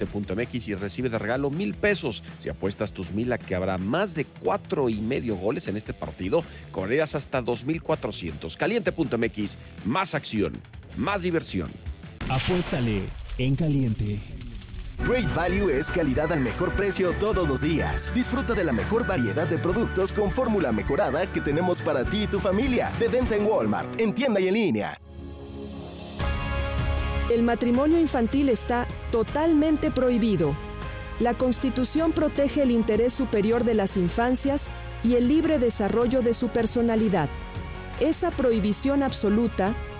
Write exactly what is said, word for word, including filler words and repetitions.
punto M X y recibe de regalo mil pesos. Si apuestas tus mil a que habrá más de cuatro y medio goles en este partido, cobrarás hasta dos mil cuatrocientos. Caliente punto M X, más acción, más diversión. Apuéstale en Caliente. Great Value es calidad al mejor precio todos los días. Disfruta de la mejor variedad de productos con fórmula mejorada que tenemos para ti y tu familia. De venta en Walmart, en tienda y en línea. El matrimonio infantil está totalmente prohibido. La Constitución protege el interés superior de las infancias y el libre desarrollo de su personalidad. Esa prohibición absoluta